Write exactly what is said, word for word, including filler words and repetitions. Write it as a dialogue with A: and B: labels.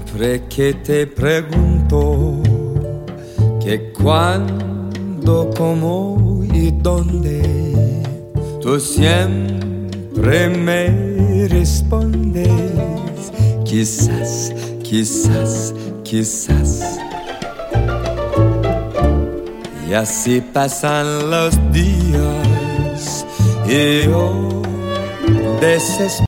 A: Siempre que te pregunto que cuándo, cómo y dónde, tú siempre me respondes quizás, quizás, quizás. Y así pasan los días y yo desesperado